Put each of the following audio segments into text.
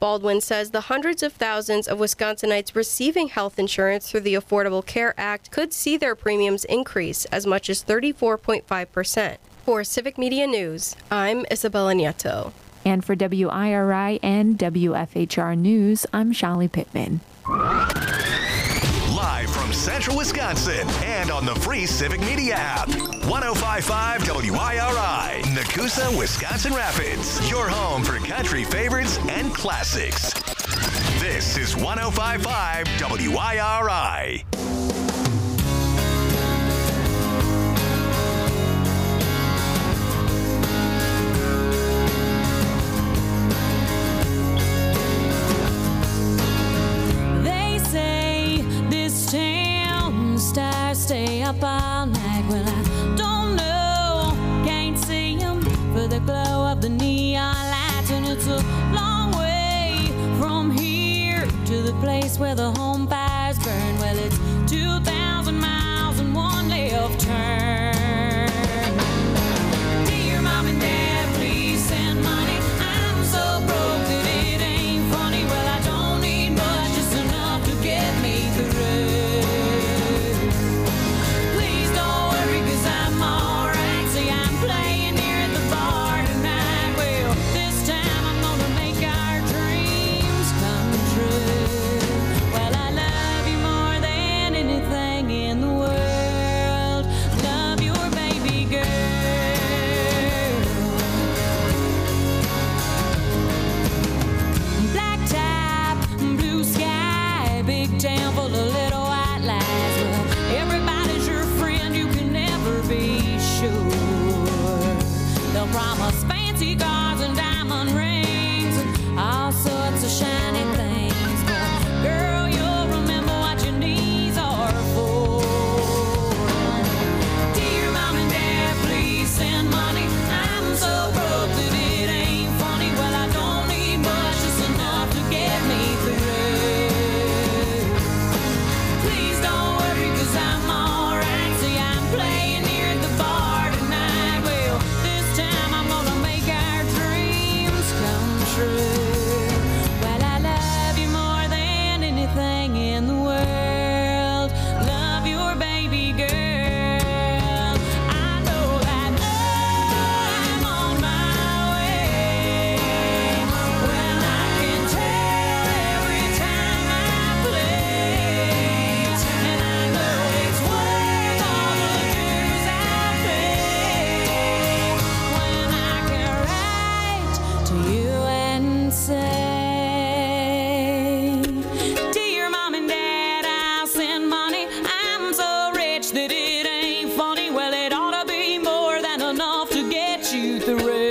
Baldwin says the hundreds of thousands of Wisconsinites receiving health insurance through the Affordable Care Act could see their premiums increase as much as 34.5%. For Civic Media News, I'm Isabella Nieto. And for WIRI and WFHR News, I'm Shali Pittman. Live from Central Wisconsin and on the free Civic Media app. 105.5 WIRI, Nakusa, Wisconsin Rapids. Your home for country favorites and classics. This is 105.5 WIRI. Stars stay up all night. Well, I don't know, can't see them for the glow of the neon lights. And it's a long way from here to the place where the home fires burn. Well, it's 2,000 miles and one left turn. Dear Mom and Dad, please send money. I'm so broke that it ain't funny. Well, I don't need much, just enough to get me through. Promise fancy cars and diamond rings and all sorts of shiny things, but girl, you'll remember what your knees are for. Dear Mom and Dad, please send money. I'm so broke that it ain't funny. Well, I don't need much, just enough to get me through. Please don't worry, 'cause I'm alright. See, I'm playing here at the bar tonight. Well, this time I'm gonna make our dreams come true. Well, I love you more than anything in the world. Love your baby girl. I know that I'm on my way. Well, I can tell every time I play, and I know it's worth all the dues I pay. When I can write to you and say, dear Mom and Dad, I'll send money. I'm so rich that it ain't funny. Well, it ought to be more than enough to get you through.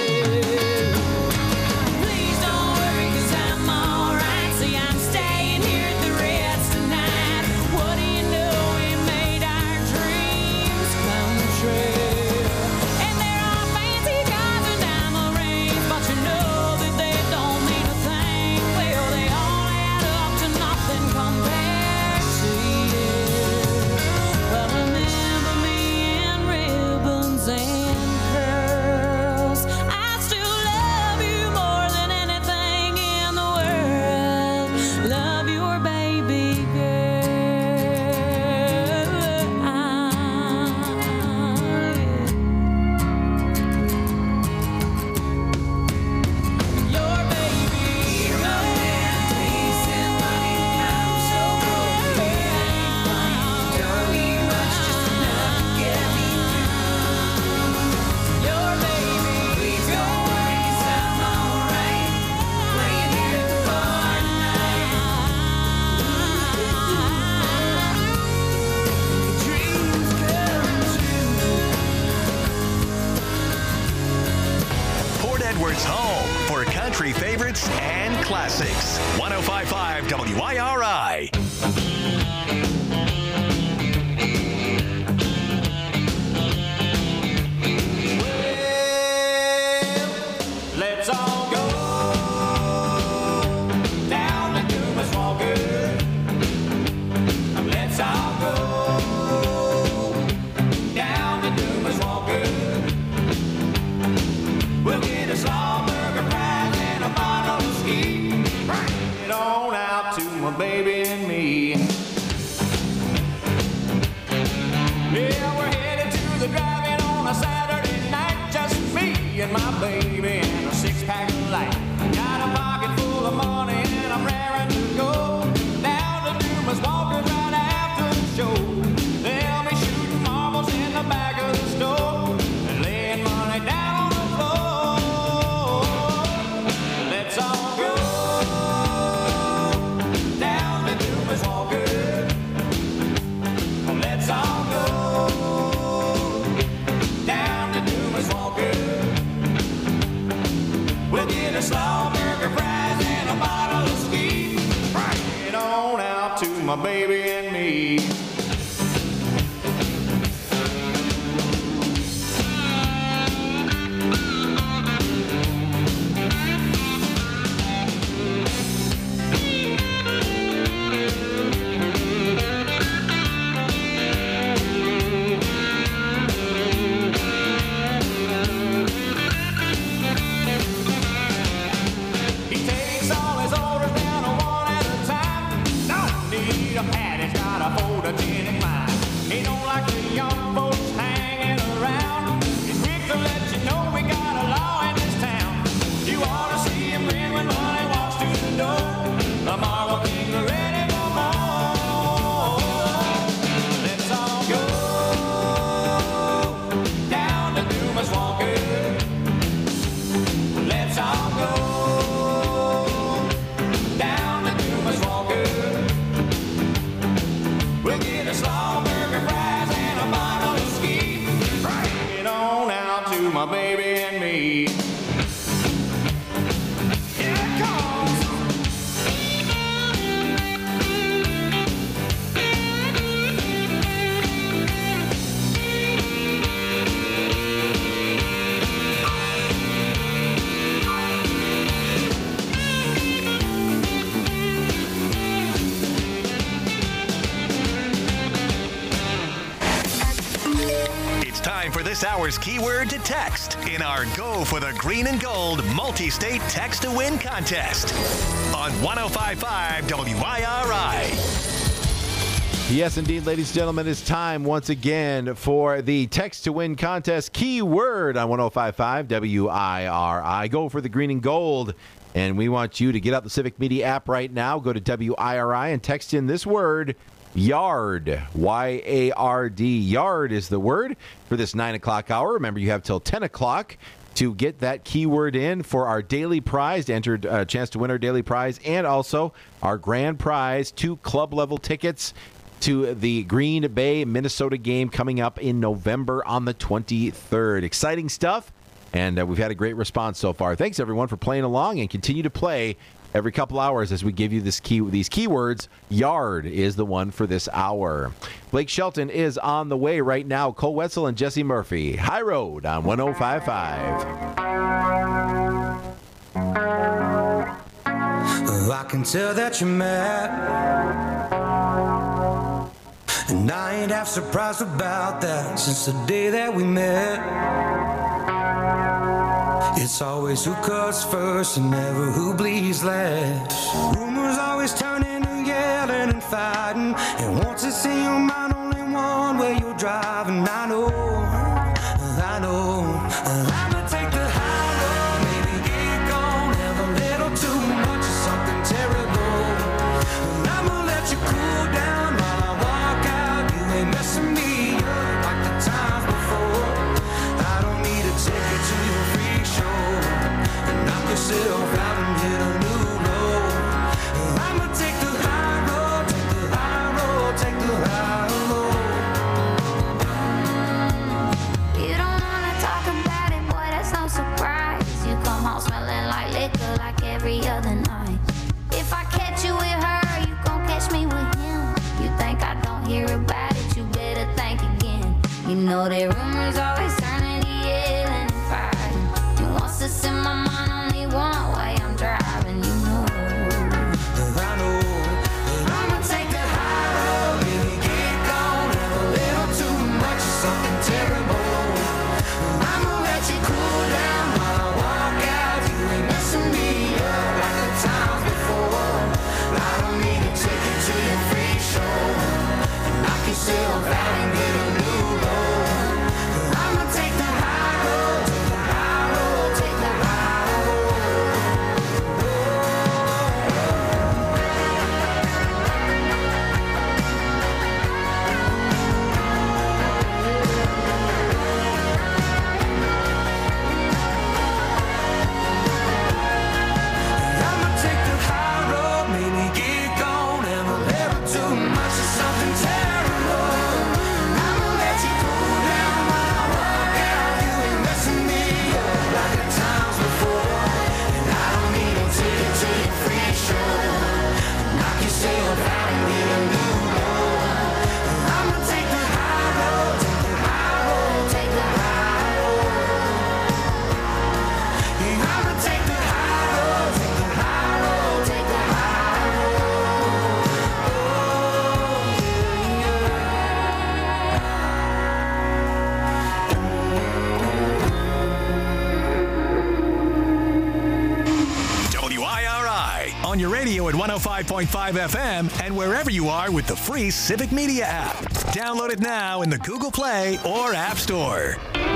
Please don't worry, 'cause I'm alright. See, I'm staying here at the Ritz tonight. What do you know, we made our dreams come true. And there are fancy cars and diamond rings, but you know that they don't mean a thing. Well, they all add up to nothing compared to you. Well, remember me in ribbons and curls. I still love you more than anything in the world. Love your baby girl. Your baby girl. Please send money. I'm so broke that it ain't funny. Don't need much, just enough to get me through. Your baby, please don't worry, 'cause I'm alright. Playing here at the bar tonight. Dreams come true. Port Edwards home for country favorites and classics. 105.5 WIRI. Let's all go down to Dumas Walker. Let's all go down to Dumas Walker. We'll get a Slaughburger prize and a bottle of ski. baby and me. Yeah, we're headed to the drive-in on a Saturday night, just me and my baby and a six-pack of light. Got a pocket full of money and I'm raring to go down to Dumas Walker's right after the show. They'll be shooting marbles in the back of the store and laying money down on the floor. Let's all go down to Dumas Walker. Let's all go down to Dumas Walker. We'll get a slaw burger, fries, and a bottle of ski. Bring it on out to my baby and me. He takes all his orders down one at a time. Don't need a pad, he's got a photogenic mind. He don't like the young folks hanging around. He's quick to let you know we got a law in this town. You ought to see him grin when money walks through the door. The Marble Kings are ready for more. Let's all go down to Dumas Walker. Let's all go down to Dumas Walker. We'll get a slaw burger, fries, and a bottle of ski. Bring it on out to my baby and me. Here it comes. It's time for this hour's keyword to text in our Go for the Green and Gold multi-state text to win contest on 105.5 WIRI. Yes, indeed, ladies and gentlemen, it's time once again for the Text to Win contest keyword on 105.5 WIRI. Go for the green and gold. And we want you to get out the Civic Media app right now. Go to WIRI and text in this word, YARD. Y-A-R-D. YARD is the word for this 9 o'clock hour. Remember, you have till 10 o'clock to get that keyword in for our daily prize, to enter a chance to win our daily prize, and also our grand prize, 2 club-level tickets to the Green Bay, Minnesota game coming up in November on the 23rd. Exciting stuff, and we've had a great response so far. Thanks, everyone, for playing along, and continue to play every couple hours as we give you these keywords. Yard is the one for this hour. Blake Shelton is on the way right now. Cole Wetzel and Jesse Murphy. High Road on 105.5. I can tell that you're mad, and I ain't half surprised about that since the day that we met. It's always who cuts first and never who bleeds last. Rumors always turn into yelling and fighting, and once it's in your mind, only one way you're driving. I know, I'ma take the high road, maybe get gone, have a little too much of something terrible. I'ma let you cool down while I walk out. You ain't messing me up like the times before. I don't need a ticket to your freak show, and knock yourself out and hit a new low. I'ma take the high road, take the high road, take the high road. You don't wanna talk about it, boy, that's no surprise. You come home smelling like liquor like every other night. If I catch you with her, you gon' catch me with him. You think I don't hear about it, you better think again. You know that rumors always turn into yelling and fighting. You want to in my mind, only one way I'm driving, you know. I know that I'ma take the high road, really get gone, have a little too much of something terrible. I'ma let you cool down while I walk out. You ain't messing me up like the times before. I don't need a ticket on your radio at 105.5 FM and wherever you are with the free Civic Media app. Download it now in the Google Play or App Store.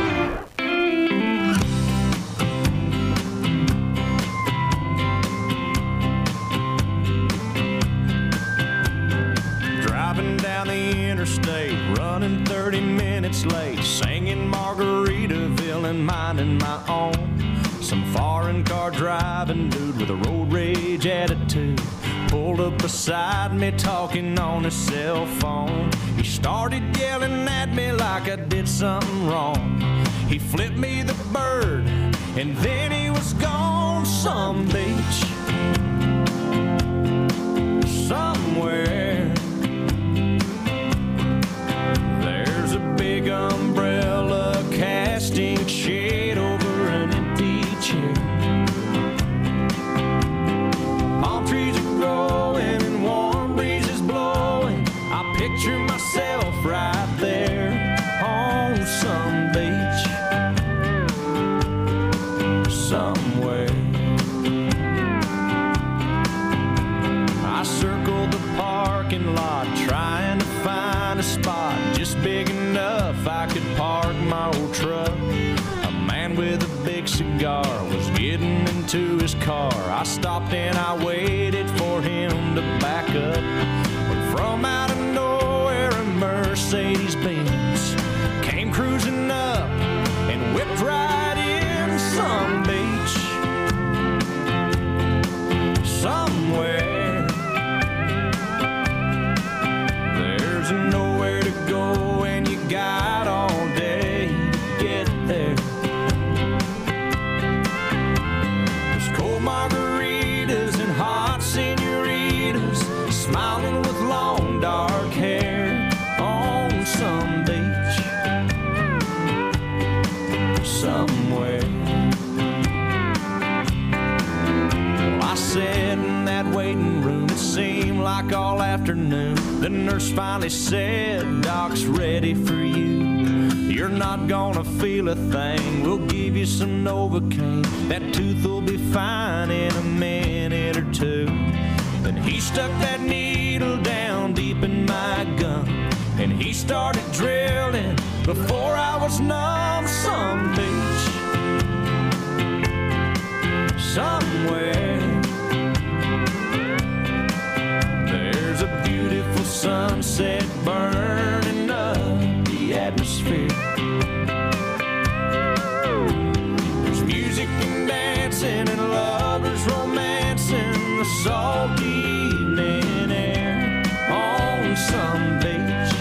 Driving down the interstate, running 30 minutes late, singing Margaritaville and minding my own. Some foreign car driving dude with a road rage attitude pulled up beside me talking on his cell phone. He started yelling at me like I did something wrong. He flipped me the bird and then he was gone. Some beach somewhere, there's a big umbrella casting shade over an empty chair. Palm trees are growing and warm breezes blowing. I picture myself right there on some beach somewhere. I circled the parking lot trying to find a spot just big enough I could park my old truck. A man with a big cigar was getting into his car. I stopped and I waited for him to back up. But from out of nowhere a Mercedes-Benz came cruising up and whipped right in some beach somewhere. There's nowhere to go and you got all day to get there. There's cold margaritas and hot senoritas smiling with long dark hair on some beach somewhere. Well, I sat in that waiting room, it seemed like all afternoon. The nurse finally said, "Doc's ready for you. You're not gonna feel a thing. We'll give you some Novocaine. That tooth will be fine in a minute or two." Then he stuck that needle down deep in my gum and he started drilling before I was numb. Some beach somewhere, there's a beautiful sunset burning up the atmosphere. There's music and dancing and lovers romancing the salty evening air on some beach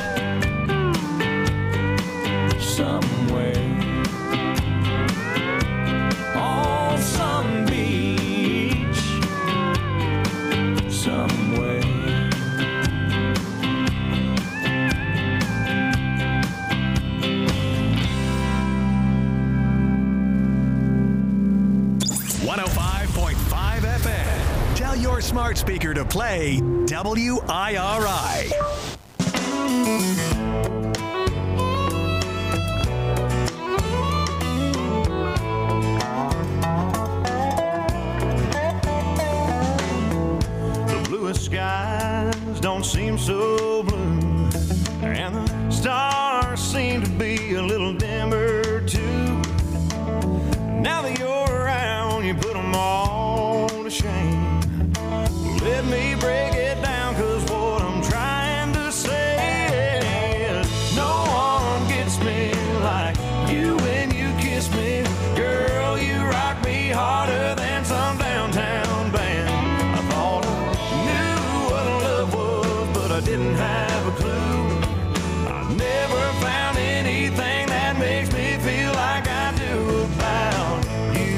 somewhere. On some beach somewhere. Tell your smart speaker to play WIRI. The bluest skies don't seem so blue, and the stars seem to be a little dimmer too. Now that you're around, you put them all to shame. Let me break it down, 'cause what I'm trying to say is no one gets me like you when you kiss me. Girl, you rock me harder than some downtown band. I thought I knew what love was, but I didn't have a clue. I never found anything that makes me feel like I do about you.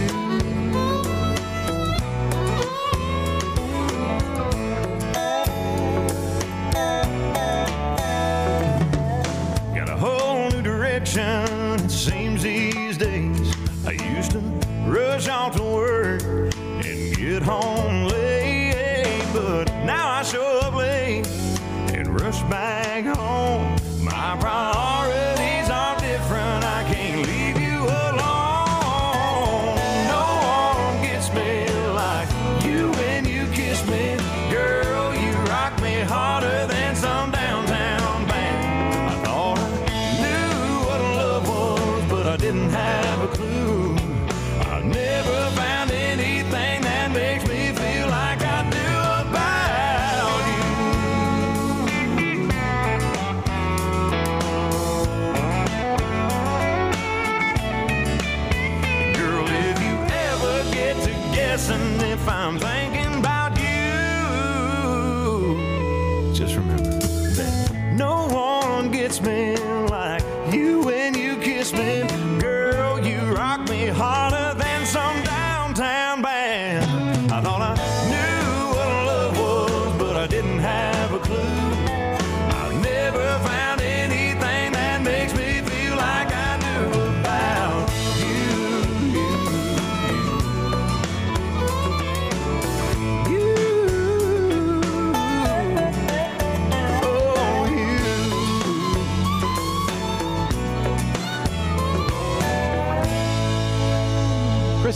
Got a whole new direction, it seems these days. I used to rush off to work and get home late, but now I show up late and rush back home. My priorities are different, I can't leave you alone. No one gets me like you when you kiss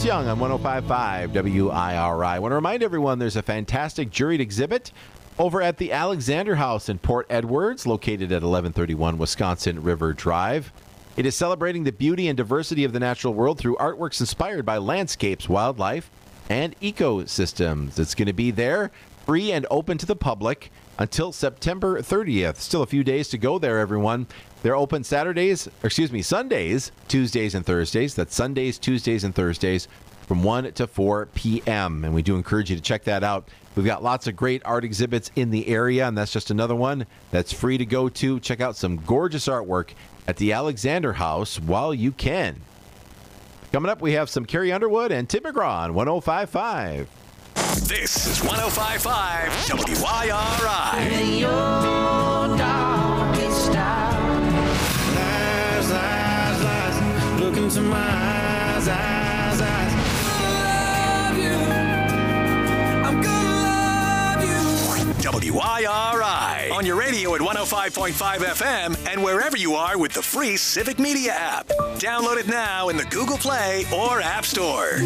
Young on 105.5 WIRI. I want to remind everyone there's a fantastic juried exhibit over at the Alexander House in Port Edwards, located at 1131 Wisconsin River Drive. It is celebrating the beauty and diversity of the natural world through artworks inspired by landscapes, wildlife, and ecosystems. It's going to be there, free and open to the public until September 30th. Still a few days to go there, everyone. They're open Sundays, Tuesdays, and Thursdays. That's Sundays, Tuesdays, and Thursdays from 1 to 4 p.m. And we do encourage you to check that out. We've got lots of great art exhibits in the area, and that's just another one that's free to go to. Check out some gorgeous artwork at the Alexander House while you can. Coming up, we have some Carrie Underwood and Tim McGraw on 105.5. This is 105.5 WIRI. In your darkest hour. Lies, lies, lies. Look into my eyes, eyes, eyes. Love you. I'm gonna love you. WIRI. On your radio at 105.5 FM and wherever you are with the free Civic Media app. Download it now in the Google Play or App Store.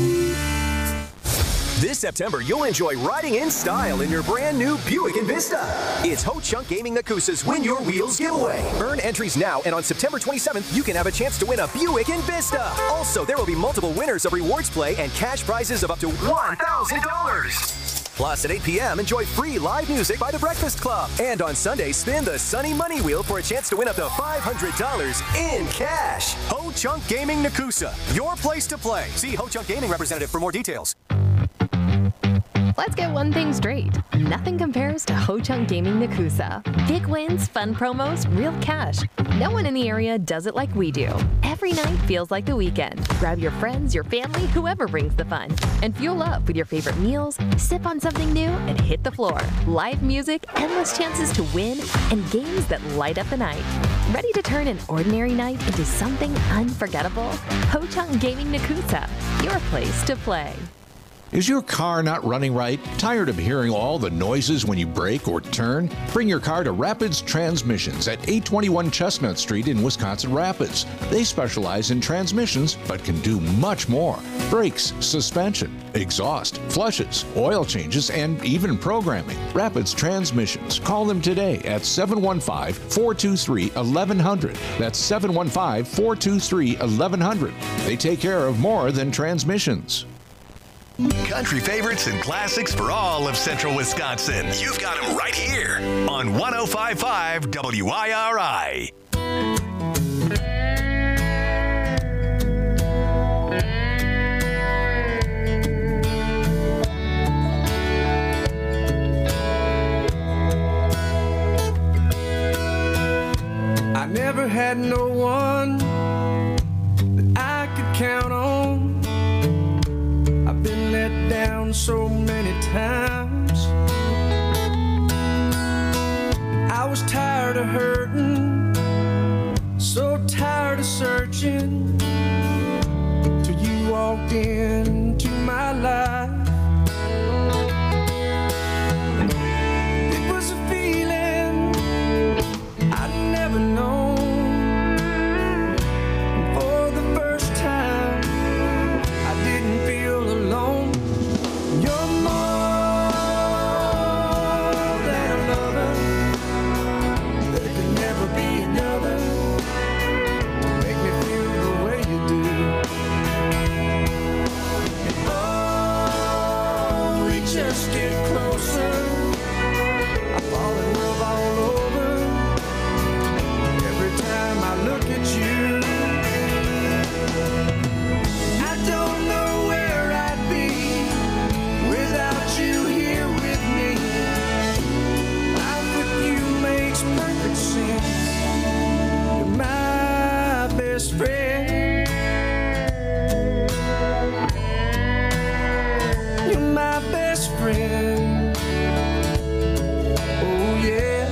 This September, you'll enjoy riding in style in your brand new Buick Envista. It's Ho Chunk Gaming Nakusa's Win Your Wheels giveaway. Earn entries now, and on September 27th, you can have a chance to win a Buick Envista. Also, there will be multiple winners of rewards play and cash prizes of up to $1,000. Plus, at 8 p.m., enjoy free live music by The Breakfast Club. And on Sunday, spin the Sunny Money Wheel for a chance to win up to $500 in cash. Ho Chunk Gaming Nakusa, your place to play. See Ho Chunk Gaming representative for more details. Let's get one thing straight. Nothing compares to Ho Chunk Gaming Nakusa. Big wins, fun promos, real cash. No one in the area does it like we do. Every night feels like the weekend. Grab your friends, your family, whoever brings the fun. And fuel up with your favorite meals, sip on something new, and hit the floor. Live music, endless chances to win, and games that light up the night. Ready to turn an ordinary night into something unforgettable? Ho Chunk Gaming Nakusa, your place to play. Is your car not running right? Tired of hearing all the noises when you brake or turn? Bring your car to Rapids Transmissions at 821 Chestnut Street in Wisconsin Rapids. They specialize in transmissions but can do much more. Brakes, suspension, exhaust, flushes, oil changes, and even programming. Rapids Transmissions. Call them today at 715-423-1100. That's 715-423-1100. They take care of more than transmissions. Country favorites and classics for all of central Wisconsin. You've got them right here on 105.5 WIRI. I never had no one that I could count on. I've been let down so many times. I was tired of hurting, so tired of searching, till you walked into my life. It was a feeling I'd never known. For the first time, I didn't feel alone. You're more than a lover. There could never be another to make me feel the way you do. And oh, we just get closer. I fall in love all over. Every time I look at you, I don't know where I'd be without you here with me. Life with you makes perfect sense. You're my best friend. You're my best friend. Oh yeah.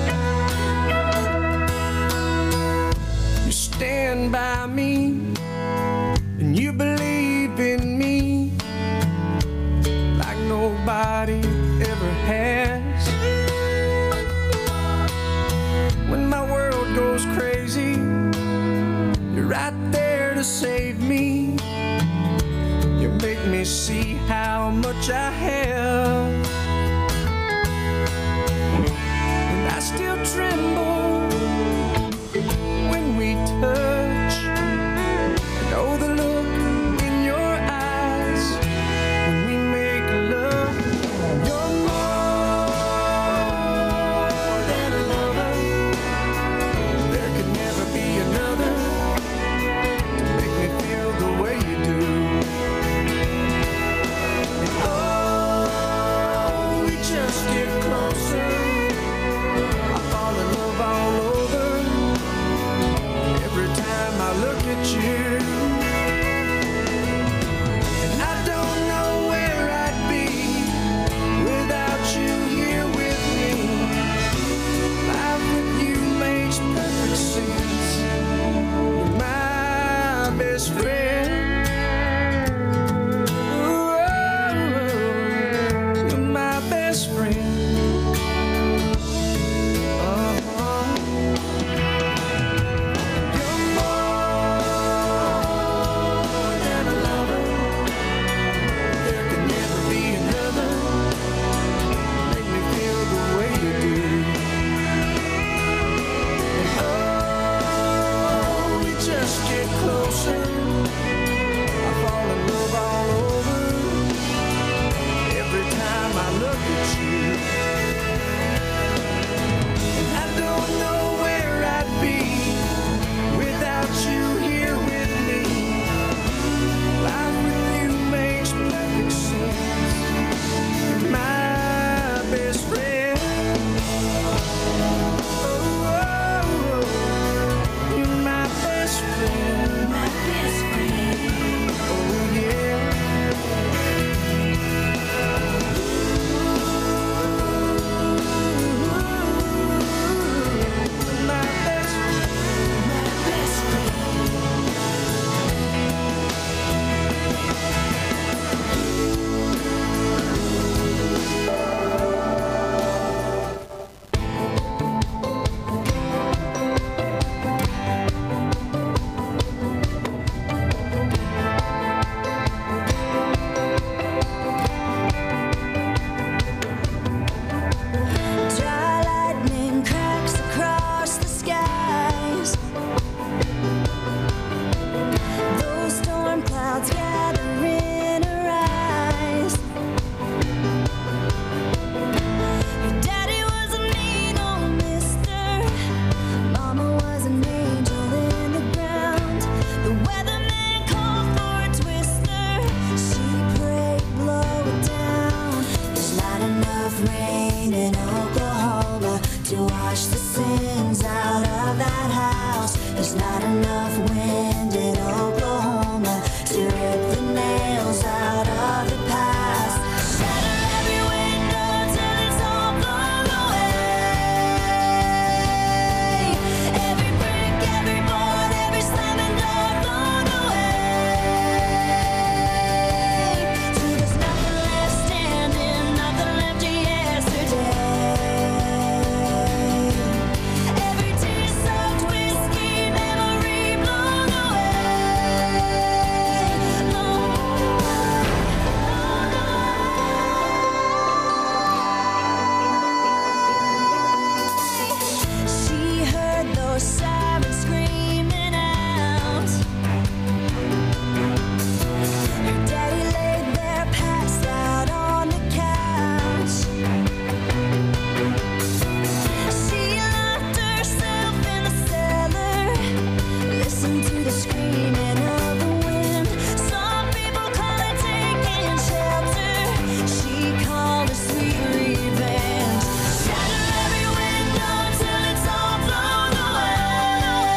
You stand by me and you believe in me like nobody ever has. When my world goes crazy, you're right there to save me. You make make me see how much I have. And I still tremble when we touch. I know the look in your eyes when we make love. You're more than a lover. There could never be another to make me feel the way you do. And oh, we just get closer. I fall in love all over every time I look at you. And I don't know where I'd be without you here with me. Life with you makes perfect sense. You're my best friend. Ooh, you're my best friend. You're more than a lover. There could never be another. Make me feel the way you do. And oh, we just get closer. I fall in love all over every time I look at you. And I don't know where I'd be without you here with me. Life with you makes perfect sense. You're my best friend. Oh, you're my best friend. My best friend. Oh, yeah. My best friend. My best friend. Dry lightning cracks across the skies. Those storm clouds gather in her eyes. Your daddy was a mean old mister. Mama was an angel in the ground. The weatherman called for a twister. She prayed, blow it down. There's not enough rain in Oklahoma to wash the sins out of that house. There's not enough wind in Oklahoma to rip the nails out of the past. Shatter every window till it's all blown away. Every brick, every board, every slamming door thrown away. Till there's nothing left standing, nothing left to yesterday. Every tea-soaked whiskey memory blown away. She heard those sirens screaming out. Her daddy laid there passed out on the couch. She locked herself in the cellar, listened to the screaming of the wind. Some people call it taking shelter. She called it sweet revenge. Shatter every window till it's all blown away.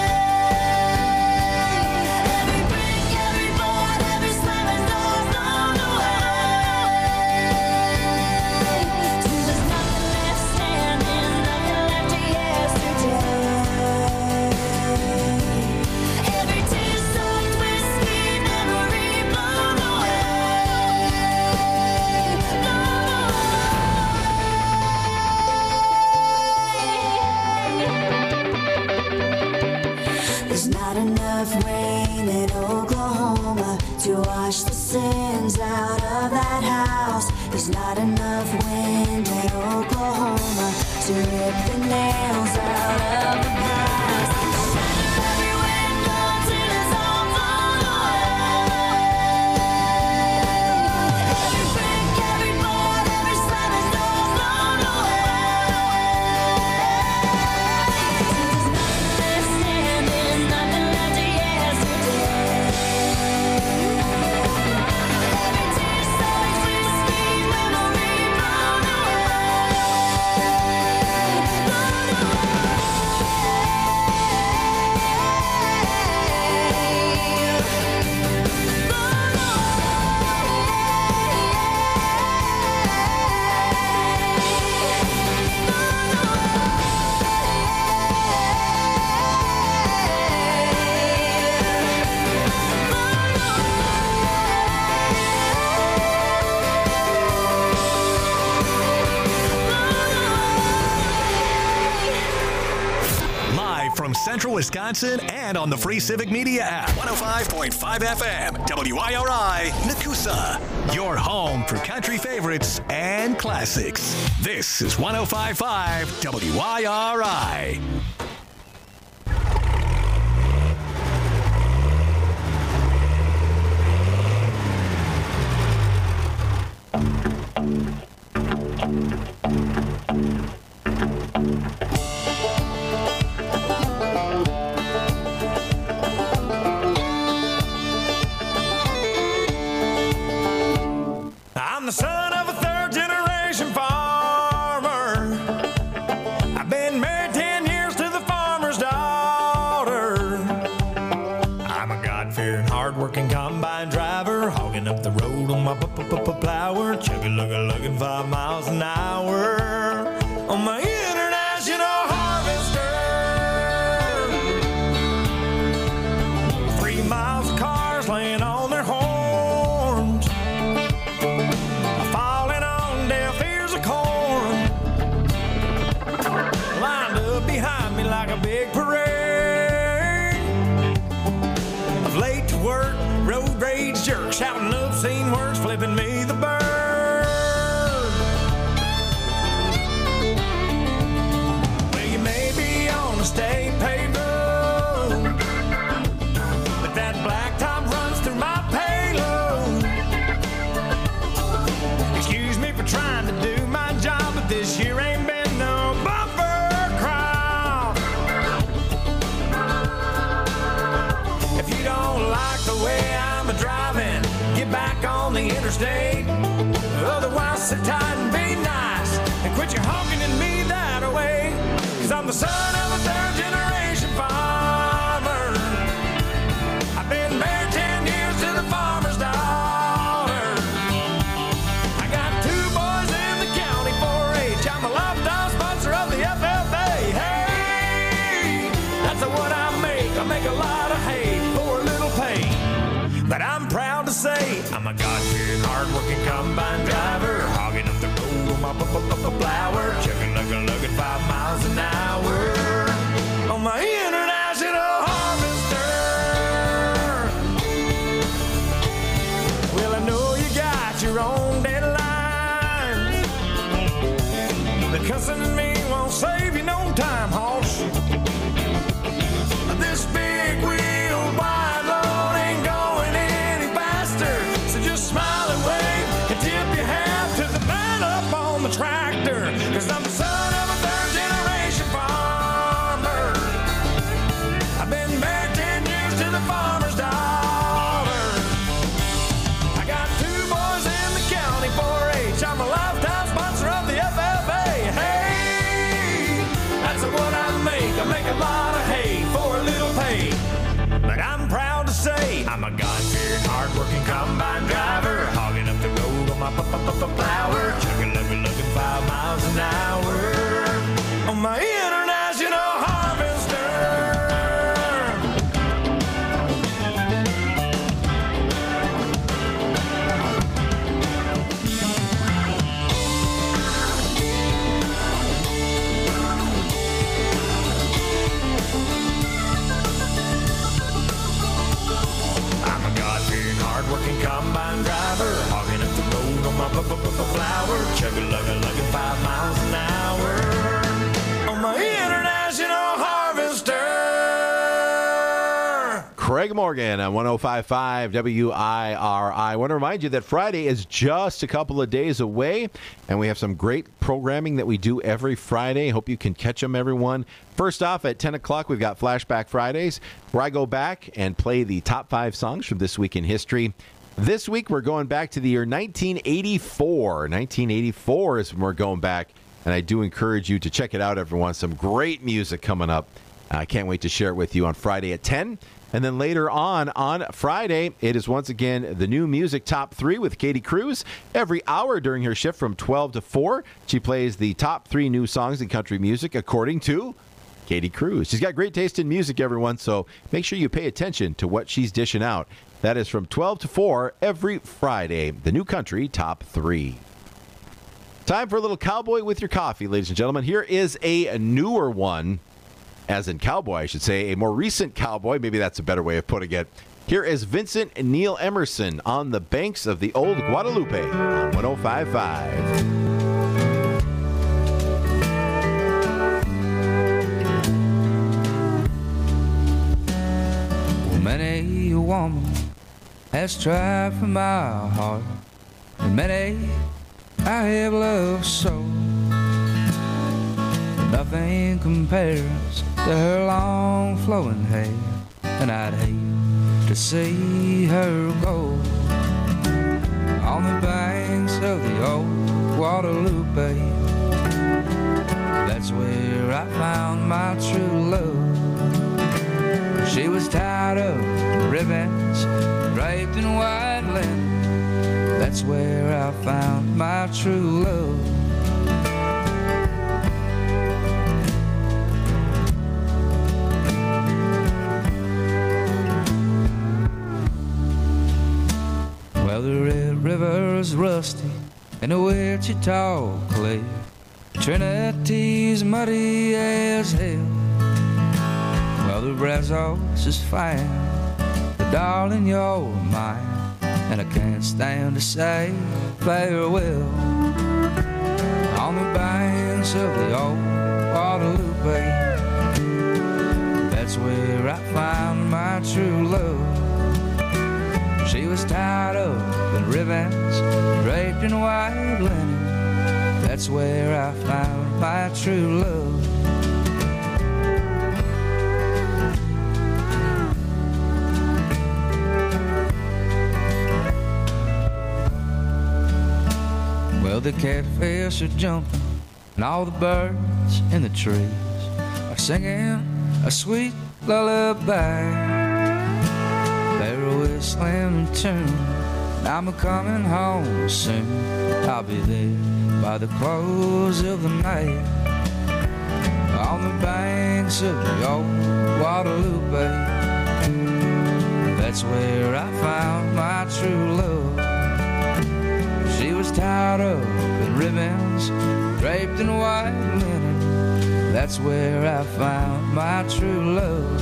Every brick, every board, every slamming door thrown away. Till there's nothing left standing, nothing left to yesterday. Every tea-soaked whiskey memory blown away. There's not enough rain in Oklahoma to wash the sins runs out of that house. There's not enough wind in Oklahoma to rip the nails out of the past. Every wind comes in its own blown away. Every brick, every board, every slab is all blown From Central Wisconsin and on the free Civic Media app. 105.5 FM, WIRI, Nakusa. Your home for country favorites and classics. This is 105.5 WIRI. I'm the son of a third-generation farmer. I've been married 10 years to the farmer's daughter. I'm a God-fearing, hard-working combine driver, hogging up the road on my plower, chugga-lugga-lugging 5 miles an hour on my international harvester. 3 miles of cars laying on their horns, falling on deaf ears of corn, lined up behind me like a big parade of late to work, road rage jerks, shouting obscene words, flipping me the bird. Well, you may be on a state paved road, but that blacktop runs through my payload. Excuse me for trying to do my job, but this year ain't been no bumper crop. If you don't like the way I'm driving, get back on the interstate. Otherwise, sit tight and be nice and quit your honking at me that way. 'Cause I'm the son of a third-generation farmer. I've been married 10 years to the farmer's daughter. I got 2 boys in the county 4-H. I'm a lifetime sponsor of the FFA. Hey, that's what I make a lot of hay for a little pay. But I'm proud to say I'm a God-fearing, hard-working combine driver, hogging up the road on my plower, chugging-lugga-lugging 5 miles an hour on my international harvester. Well, I know you got your own deadlines, but cussing at me won't save you no time, hoss. This big wheel wide load ain't going any faster, so just smile and wave and tip your hat to the man up on the tractor. 'Cause I'm the son of a third-generation farmer. I've been married 10 years to the farmer's daughter. I got 2 boys in the county 4-H. I'm a lifetime sponsor of the FFA. Hey, that's what I make a lot of hay for a little pay. But I'm proud to say I'm a God-fearing, hard-working combine driver, hogging up the road on my plower, chugging-lugga-lugging 5 miles an hour Craig Morgan on 105.5 WIRI. I want to remind you that Friday is just a couple of days away, and we have some great programming that we do every Friday. Hope you can catch them, everyone. First off, at 10 o'clock, we've got Flashback Fridays, where I go back and play the top 5 songs from this week in history. This week, we're going back to the year 1984. 1984 is when we're going back, and I do encourage you to check it out, everyone. Some great music coming up. I can't wait to share it with you on Friday at 10. And then later on Friday, it is once again the new music top 3 with Katie Cruz. Every hour during her shift from 12 to 4, she plays the top 3 new songs in country music according to Katie Cruz. She's got great taste in music, everyone, so make sure you pay attention to what she's dishing out. That is from 12 to 4 every Friday, the new country top 3. Time for a little Cowboy with your coffee, ladies and gentlemen. Here is a newer one. As in cowboy, I should say, a more recent cowboy. Maybe that's a better way of putting it. Here is Vincent Neil Emerson on the banks of the old Guadalupe on 105.5. Well, many a woman has tried for my heart, and many I have loved so. Nothing compares to her long flowing hair, and I'd hate to see her go. On the banks of the old Guadalupe, that's where I found my true love. She was tied up in ribbons, draped in white linen, that's where I found my true love. Well, the Red River's rusty and the Wichita clear, Trinity's muddy as hell. Well, the Brazos is fine, but darling, you're mine, and I can't stand to say farewell. On the banks of the old Guadalupe, that's where I found my true love. She was tied up in ribbons, draped in white linen, that's where I found my true love. Well, the catfish are jumping, and all the birds in the trees are singing a sweet lullaby. They're whistling a tune, and I'm a-coming home soon. I'll be there by the close of the night. On the banks of the old Guadalupe, that's where I found my true love. She was tied up in ribbons, draped in white linen, that's where I found my true love.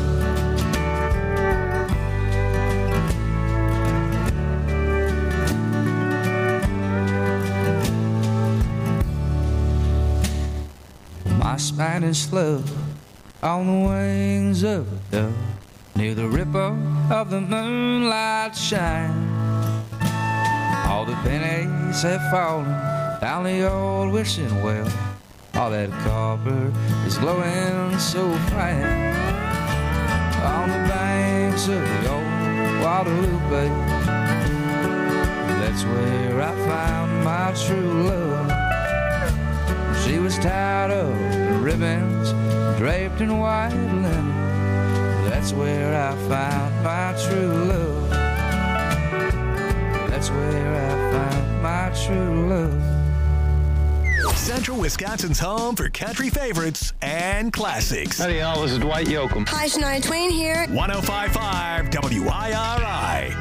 My Spanish love on the wings of a dove, near the ripple of the moonlight shine. All the pennies have fallen down the old wishing well, all that copper is glowing so fine. On the banks of the old Guadalupe, that's where I found my true love. She was tied up in ribbons, draped in white linen, that's where I found my true love. That's where I found my true love. Central Wisconsin's home for country favorites and classics. Howdy, y'all. This is Dwight Yoakam. Hi, Shania Twain here. 105.5 WIRI.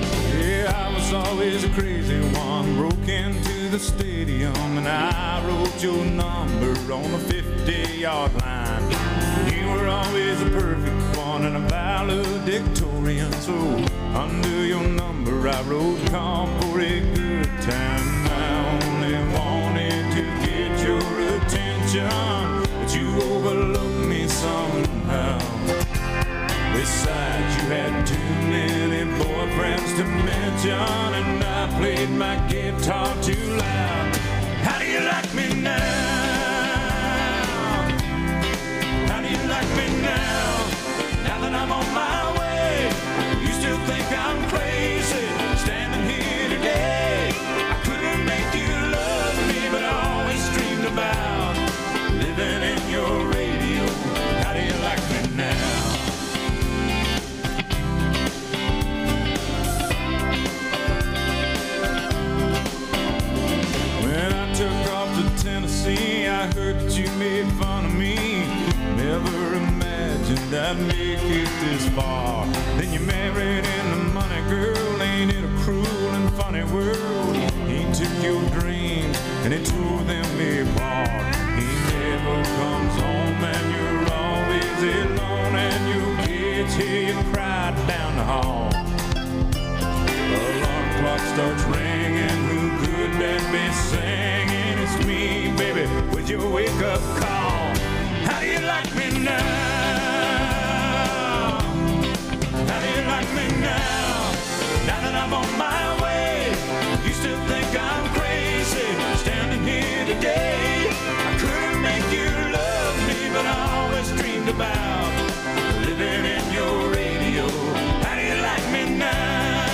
Always a crazy one, broke into the stadium and I wrote get your number on the 50-yard line. You were always the perfect one and a valedictorian. So under your number I wrote, "Come for a good time." I only wanted to get your attention, but you overlooked me somehow. Besides, you had too many boyfriends to mention, and I played my guitar too loud. How do you like me now? How do you like me now? Now that I'm on my way, you still think I'm crazy, standing here today. I couldn't make you love me, but I always dreamed about living in your radio. How do you like me now? When I took off to Tennessee, I heard that you made fun of me. Never imagined I'd make it this far. Then you married into money, girl. Ain't it a cruel and funny world? He took your dreams and he tore them apart. He never comes home and you're always alone, and your kids hear you cry down the hall. Alarm clock starts ringing. Who could that be singing? It's me, baby, with your wake-up call. How do you like me now? How do you like me now? Now that I'm on my way, you still think I'm crazy, standing here today. I couldn't make you love me, but I always dreamed about living in your radio. How do you like me now?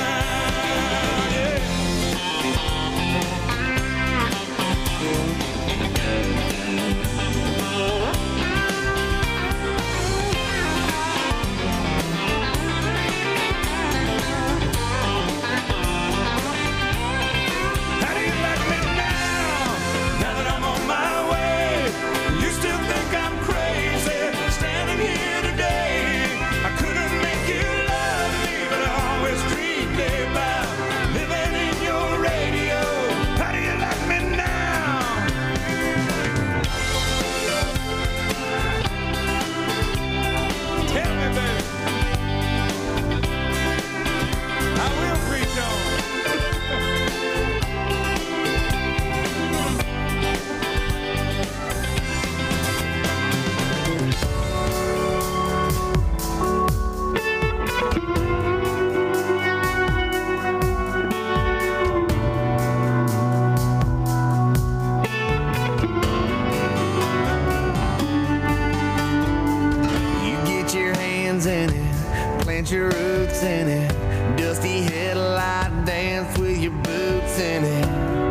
Your roots in it, dusty headlight dance with your boots in it.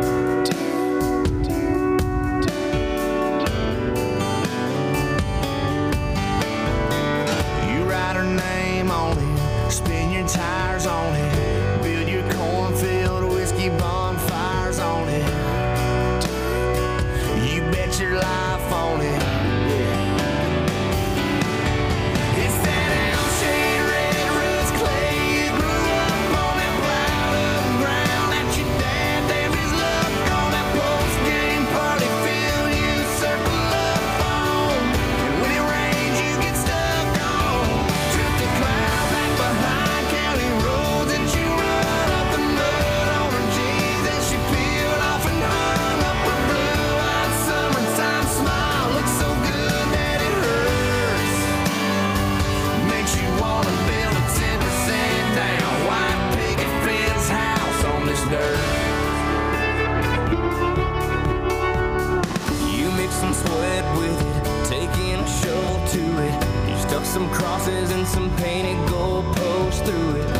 You write her name on it, spin your tires on it, build your cornfield whiskey bonfires on it. You bet your life on it. Some crosses and some painted goalposts through it.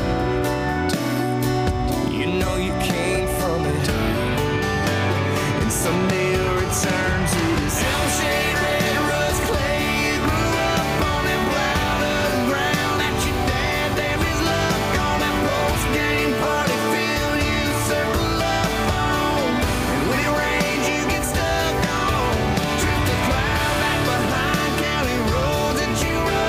You know you came from it, and someday you'll return to this elm-shade red rust clay. You grew up on that plowed up ground that your dad damned his luck on that post-game party field you circle up on. And when it rains you get stuck on, trip the cloud back behind county roads that you run.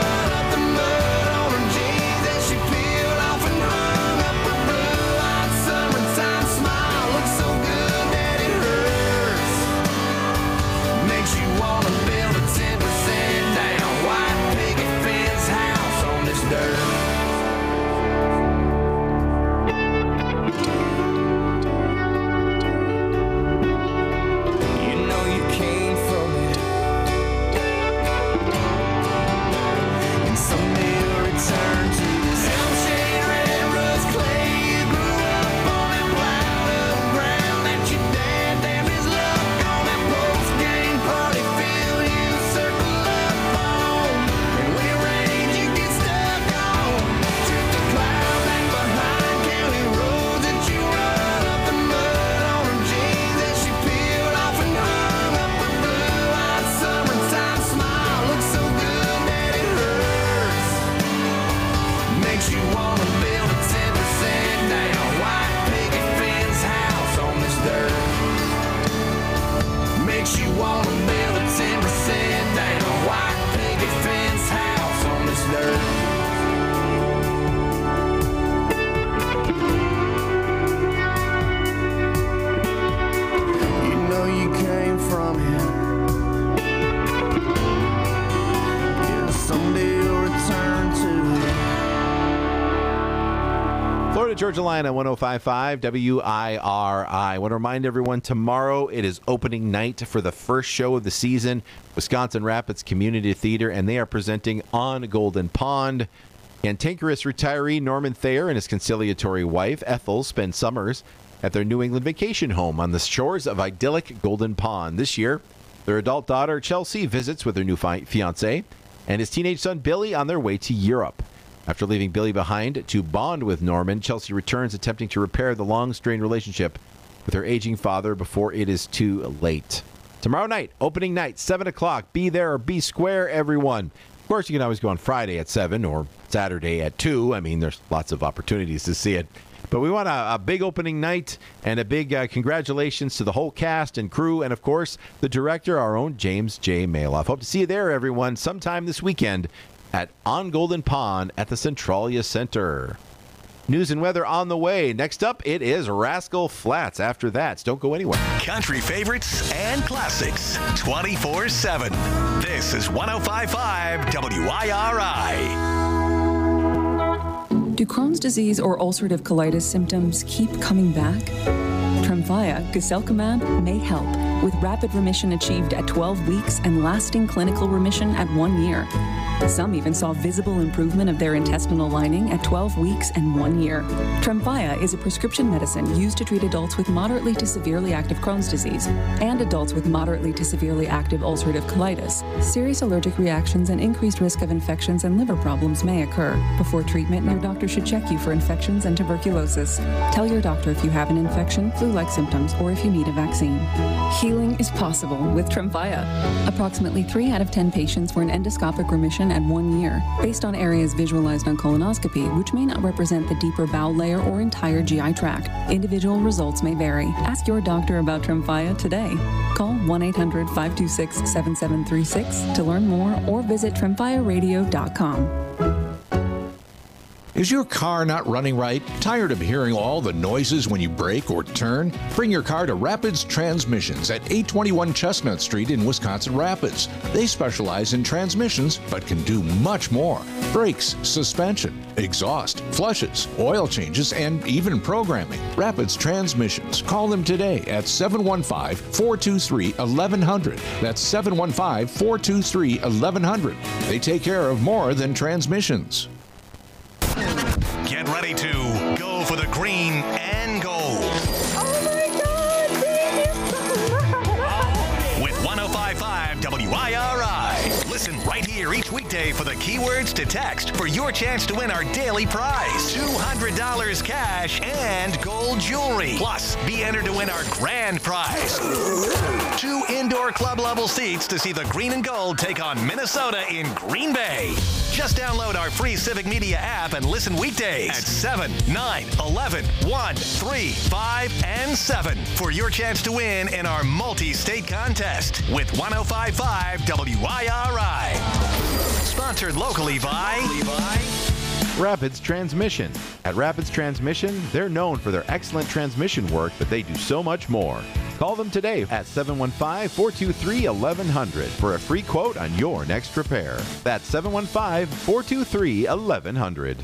Georgia Line on 105.5 WIRI. I want to remind everyone, tomorrow it is opening night for the first show of the season, Wisconsin Rapids Community Theater, and they are presenting On Golden Pond. Cantankerous retiree Norman Thayer and his conciliatory wife, Ethel, spend summers at their New England vacation home on the shores of idyllic Golden Pond. This year, their adult daughter, Chelsea, visits with her new fiancé and his teenage son, Billy, on their way to Europe. After leaving Billy behind to bond with Norman, Chelsea returns, attempting to repair the long-strained relationship with her aging father before it is too late. Tomorrow night, opening night, 7 o'clock. Be there or be square, everyone. Of course, you can always go on Friday at 7 or Saturday at 2. I mean, there's lots of opportunities to see it. But we want a big opening night and a big congratulations to the whole cast and crew and, of course, the director, our own James J. Maloff. Hope to see you there, everyone, sometime this weekend at On Golden Pond at the Centralia Center. News and weather on the way. Next up, it is Rascal Flats. After that, so don't go anywhere. Country favorites and classics 24/7. This is 105.5 WIRI. Do Crohn's disease or ulcerative colitis symptoms keep coming back? Tremfya, guselkumab, may help, with rapid remission achieved at 12 weeks and lasting clinical remission at 1 year. Some even saw visible improvement of their intestinal lining at 12 weeks and 1 year. Tremfya is a prescription medicine used to treat adults with moderately to severely active Crohn's disease and adults with moderately to severely active ulcerative colitis. Serious allergic reactions and increased risk of infections and liver problems may occur. Before treatment, your doctor should check you for infections and tuberculosis. Tell your doctor if you have an infection, flu-like symptoms, or if you need a vaccine. Healing is possible with Tremfya. Approximately 3 out of 10 patients were in endoscopic remission at 1 year, based on areas visualized on colonoscopy, which may not represent the deeper bowel layer or entire GI tract. Individual results may vary. Ask your doctor about Tremfya today. Call 1-800-526-7736 to learn more or visit tremfyaradio.com. Is your car not running right? Tired of hearing all the noises when you brake or turn? Bring your car to Rapids Transmissions at 821 Chestnut Street in Wisconsin Rapids. They specialize in transmissions but can do much more. Brakes, suspension, exhaust, flushes, oil changes, and even programming. Rapids Transmissions. Call them today at 715-423-1100. That's 715-423-1100. They take care of more than transmissions. Get ready to go for the green and gold. With 105.5 WIRI. Listen right here each weekday for the keywords to text for your chance to win our daily prize. $200 cash and gold jewelry. Plus, be entered to win our grand prize. 2 indoor club level seats to see the green and gold take on Minnesota in Green Bay. Just download our free Civic Media app and listen weekdays at 7, 9, 11, 1, 3, 5, and 7 for your chance to win in our multi-state contest with 105.5 WIRI. Sponsored locally by Rapids Transmission. At Rapids Transmission, they're known for their excellent transmission work, but they do so much more. Call them today at 715-423-1100 for a free quote on your next repair. That's 715-423-1100.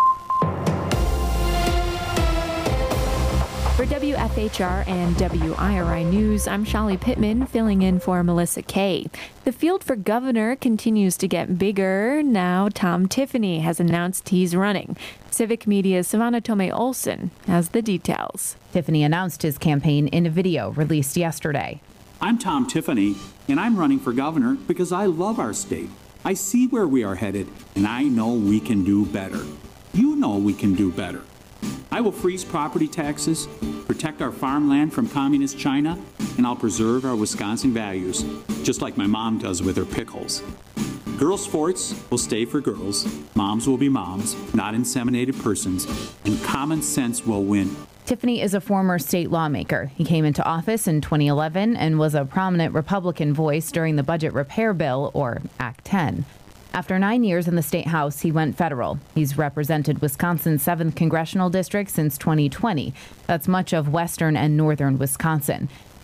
For WFHR and WIRI News, I'm Shelly Pittman, filling in for Melissa Kay. The field for governor continues to get bigger. Now Tom Tiffany has announced he's running. Civic Media's Savannah Tomei Olson has the details. Tiffany announced his campaign in a video released yesterday. I'm Tom Tiffany, and I'm running for governor because I love our state. I see where we are headed, and I know we can do better. You know we can do better. I will freeze property taxes, protect our farmland from communist China, and I'll preserve our Wisconsin values, just like my mom does with her pickles. Girls' sports will stay for girls, moms will be moms, not inseminated persons, and common sense will win. Tiffany is a former state lawmaker. He came into office in 2011 and was a prominent Republican voice during the Budget Repair Bill, or Act 10. After 9 years in the state house, he went federal. He's represented Wisconsin's 7th congressional district since 2020. That's much of western and northern Wisconsin.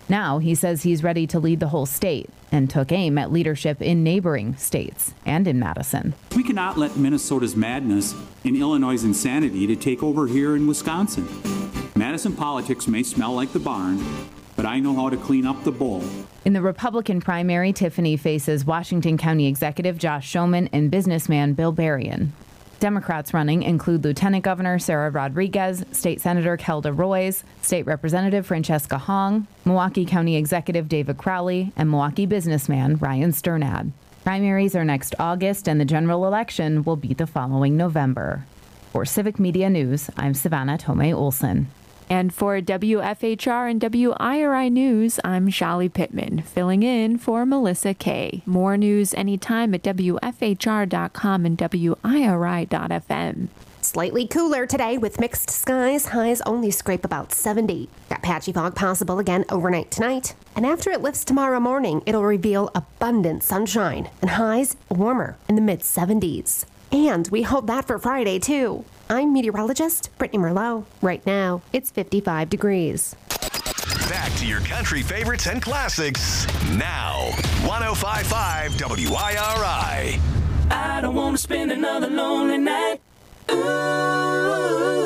Now he says he's ready to lead the whole state and took aim at leadership in neighboring states and in Madison. We cannot let Minnesota's madness and Illinois' insanity to take over here in Wisconsin. Madison politics may smell like the barn, but I know how to clean up the bowl. In the Republican primary, Tiffany faces Washington County Executive Josh Schoeman and businessman Bill Berrien. Democrats running include Lieutenant Governor Sarah Rodriguez, State Senator Kelda Roys, State Representative Francesca Hong, Milwaukee County Executive David Crowley, and Milwaukee businessman Ryan Sternad. Primaries are next August, and the general election will be the following November. For Civic Media News, I'm Savannah Tomei Olson. And for WFHR and WIRI News, I'm Shali Pittman, filling in for Melissa Kay. More news anytime at WFHR.com and WIRI.FM. Slightly cooler today with mixed skies. Highs only scrape about 70. Got patchy fog possible again overnight tonight. And after it lifts tomorrow morning, it'll reveal abundant sunshine and highs warmer in the mid-70s. And we hold that for Friday, too. I'm meteorologist Brittany Merlot. Right now, it's 55 degrees. Back to your country favorites and classics now. 105.5 WIRI. I don't want to spend another lonely night. Ooh.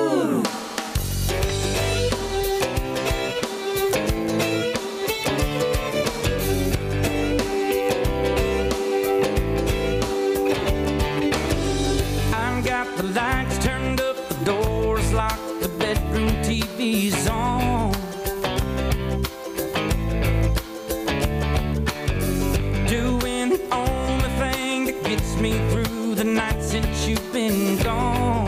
I've got the lights turned up, the doors locked, the bedroom TV's on. Doing the only thing that gets me through the night since you've been gone.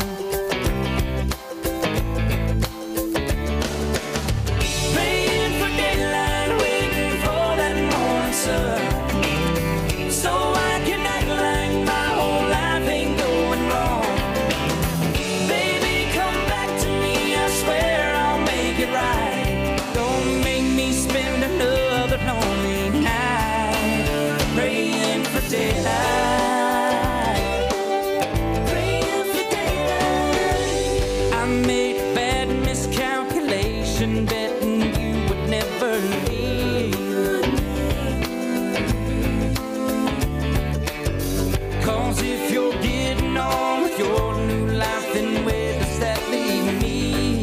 Praying for daylight, waiting for that morning sun, so I can act like my whole life ain't going wrong. Baby, come back to me, I swear I'll make it right. Don't make me spend another lonely night praying for daylight. Praying for daylight. I made a bad miscalculation, betting you would never leave. 'Cause if you're getting on with your new life, then where does that leave me?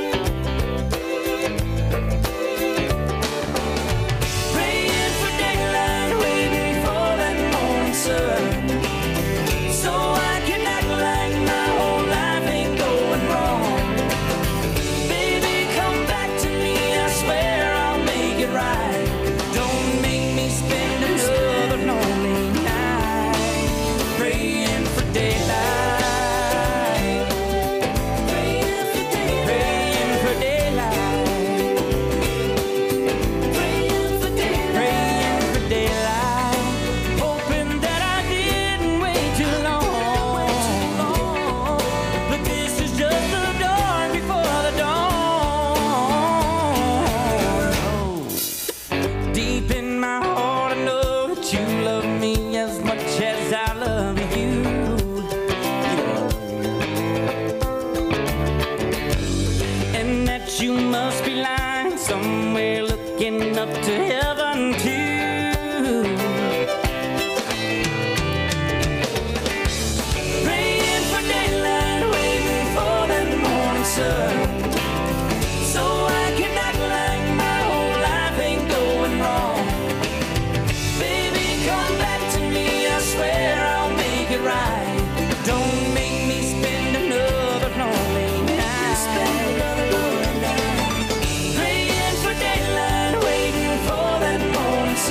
Praying for daylight, waiting for that morning sun, so I can act like my whole life ain't going wrong. Baby, come back to me, I swear I'll make it right. Don't make me spend another lonely night praying for daylight. Praying for daylight. Praying for daylight. Praying for daylight. Praying for daylight. Hoping that I didn't wait too long. But this is just the dawn before the dawn. Deep in my heart, I know that you love me as much as I love you. And that you must be lying somewhere looking up to heaven too. Praying for daylight, waiting for that morning sun, so I can act like my whole life ain't going wrong. Baby, come back to me, I swear I'll make it right. Don't make me spend another lonely night. Praying for daylight, waiting for that morning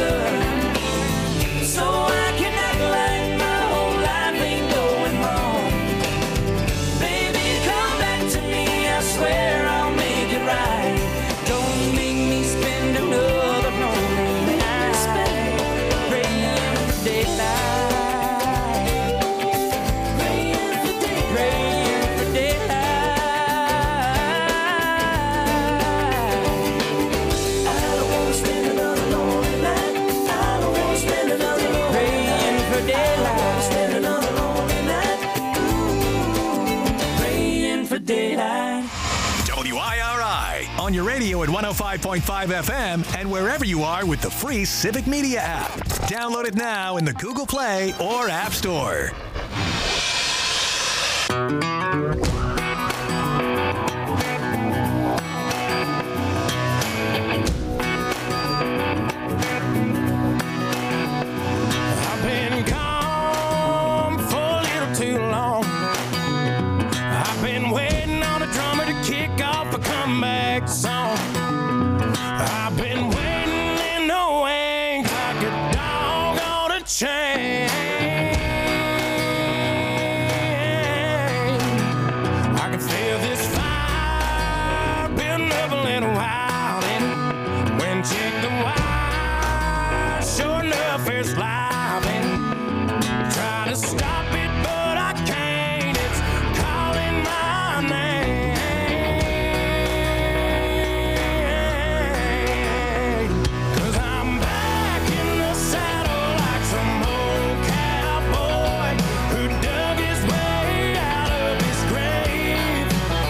at 105.5 FM and wherever you are with the free Civic Media app. Download it now in the Google Play or App Store. I've been gone for a little too long. I've been waiting on a drummer to kick off a comeback song. I've been waiting in the wings like a dog on a chain. I can feel this fire building up a little while, and when check the wire, sure enough it's live, and try to stop it but I can't. It's calling my name, 'cause I'm back in the saddle like some old cowboy who dug his way out of his grave.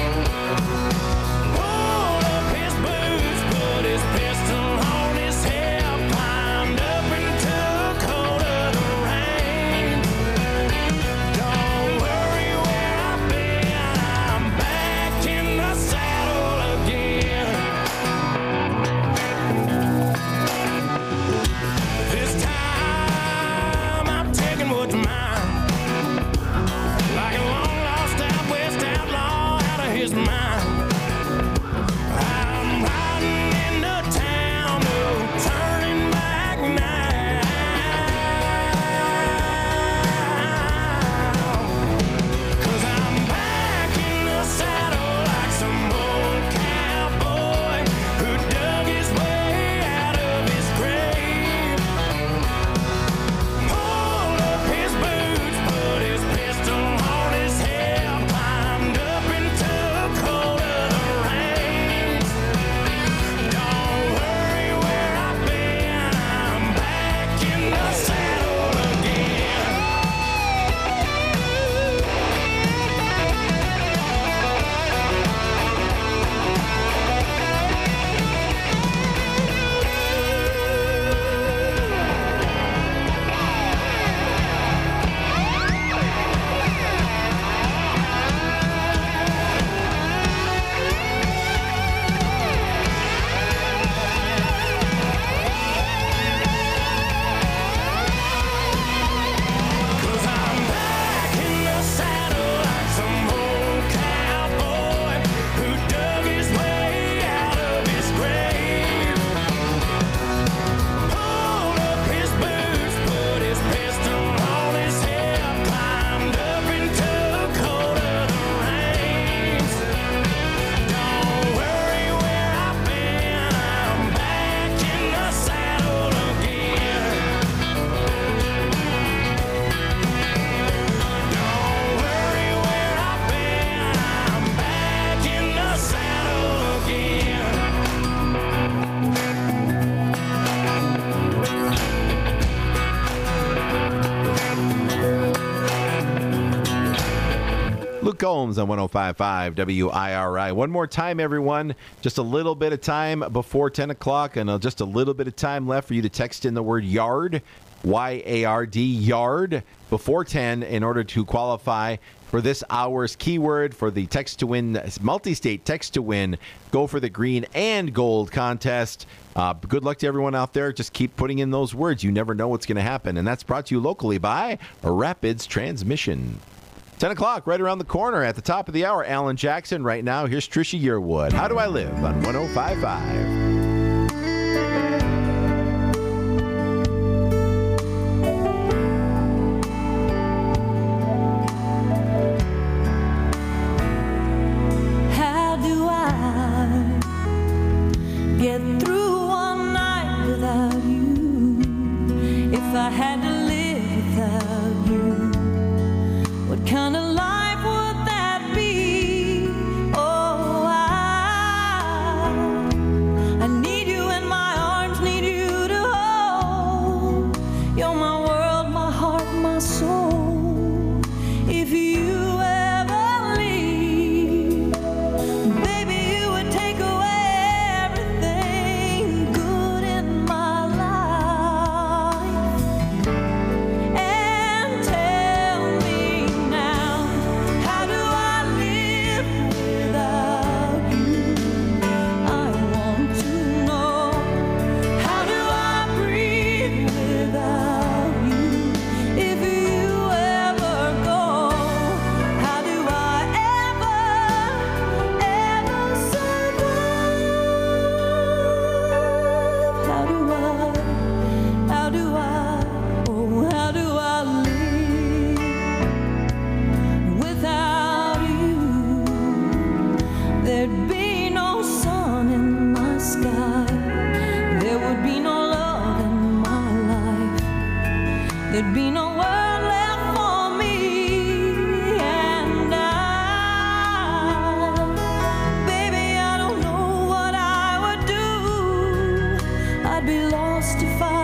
Pulled up his boots, put his pistol on his hip, climbed up and took hold of the reins. Don't worry where I've been, I'm back in the saddle again. This time I'm taking what's mine, like a long lost out west outlaw out of his mind. I'm riding into town, no turning back now. 'Cause I'm back in the saddle like some old cowboy who dug his way out of his grave. Pulled up his boots, put his pistol on his hip, climbed up and took hold of the reins. Don't worry where I've been, I'm back in the saddle again. Cause I'm back in the saddle like some old cowboy who dug his way out of his grave. Pulled up his boots, put his pistol on his hip, climbed up and took hold of the reins. Don't worry where I've been, I'm back in the saddle again. Don't worry where I've been, I'm back in the saddle again. Luke Combs on 105.5 WIRI. One more time, everyone. Just a little bit of time before 10 o'clock, and just a little bit of time left for you to text in the word YARD, Y-A-R-D, YARD, before 10 in order to qualify for this hour's keyword for the Text to Win, multi-state Text to Win, Go for the Green and Gold contest. Good luck to everyone out there. Just keep putting in those words. You never know what's going to happen. And that's brought to you locally by Rapids Transmission. 10 o'clock, right around the corner at the top of the hour. Alan Jackson right now. Here's Trisha Yearwood. How Do I Live on 105.5. How do I get through one night without you? If I had to live without you, what kind of life would that be? Oh, I'd be lost if I